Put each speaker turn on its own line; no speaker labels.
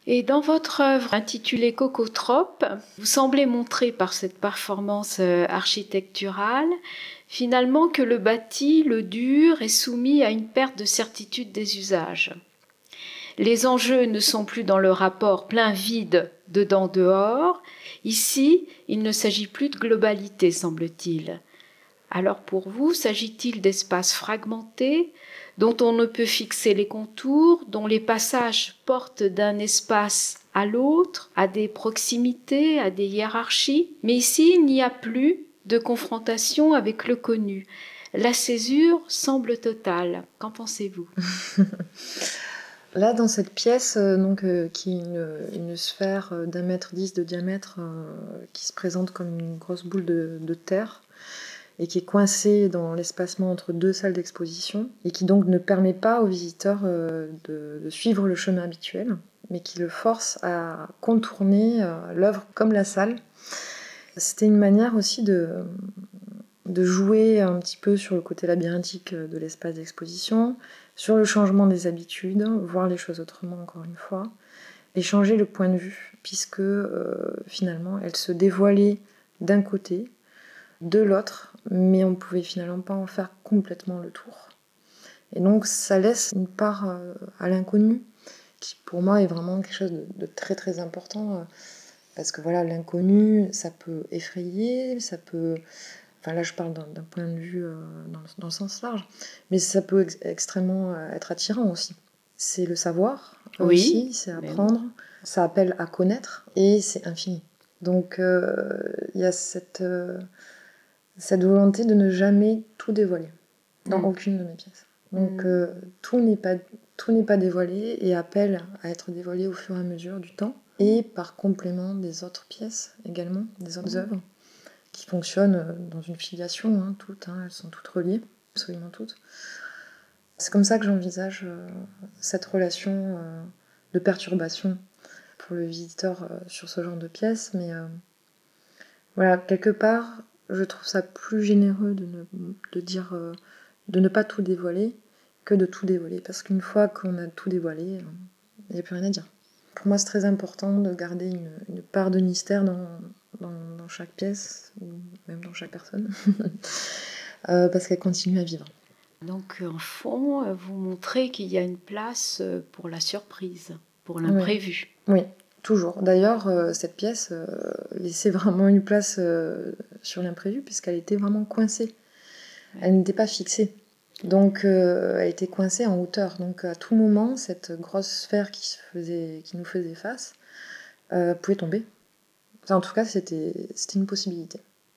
Et dans votre œuvre intitulée Cocotrope, vous semblez montrer par cette performance architecturale finalement que le bâti, le dur, est soumis à une perte de certitude des usages. Les enjeux ne sont plus dans le rapport plein-vide dedans-dehors. Ici, il ne s'agit plus de globalité, semble-t-il. Alors pour vous, s'agit-il d'espaces fragmentés, dont on ne peut fixer les contours, dont les passages portent d'un espace à l'autre, à des proximités, à des hiérarchies? Mais ici, il n'y a plus de confrontation avec le connu. La césure semble totale. Qu'en pensez-vous?
Là, dans cette pièce, qui est une sphère d'1,10 m de diamètre, qui se présente comme une grosse boule de terre, et qui est coincée dans l'espacement entre deux salles d'exposition, et qui donc ne permet pas aux visiteurs de suivre le chemin habituel, mais qui le force à contourner l'œuvre comme la salle. C'était une manière aussi de jouer un petit peu sur le côté labyrinthique de l'espace d'exposition, sur le changement des habitudes, voir les choses autrement encore une fois, et changer le point de vue, puisque finalement elle se dévoilait d'un côté, de l'autre, mais on ne pouvait finalement pas en faire complètement le tour. Et donc ça laisse une part à l'inconnu, qui pour moi est vraiment quelque chose de très très important, parce que voilà, l'inconnu, ça peut effrayer, ça peut... Enfin là je parle d'un point de vue dans le sens large, mais ça peut extrêmement être attirant aussi. C'est le savoir aussi, c'est apprendre, ça appelle à connaître, et c'est infini. Donc il y a cette volonté de ne jamais tout dévoiler dans aucune de mes pièces. Donc tout n'est pas dévoilé et appelle à être dévoilé au fur et à mesure du temps, et par complément des autres pièces également, des autres œuvres qui fonctionnent dans une filiation, toutes, elles sont toutes reliées, absolument toutes. C'est comme ça que j'envisage cette relation de perturbation pour le visiteur sur ce genre de pièces, mais voilà, quelque part, je trouve ça plus généreux de ne pas tout dévoiler que de tout dévoiler, parce qu'une fois qu'on a tout dévoilé, il n'y a plus rien à dire. Pour moi, c'est très important de garder une part de mystère dans chaque pièce, ou même dans chaque personne, parce qu'elle continue à vivre.
Donc, en fond, vous montrez qu'il y a une place pour la surprise, pour l'imprévu.
Oui, toujours. D'ailleurs, cette pièce laissait vraiment une place sur l'imprévu, puisqu'elle était vraiment coincée. Elle n'était pas fixée. Donc, elle était coincée en hauteur. Donc, à tout moment, cette grosse sphère qui nous faisait face pouvait tomber. Enfin, en tout cas, c'était une possibilité.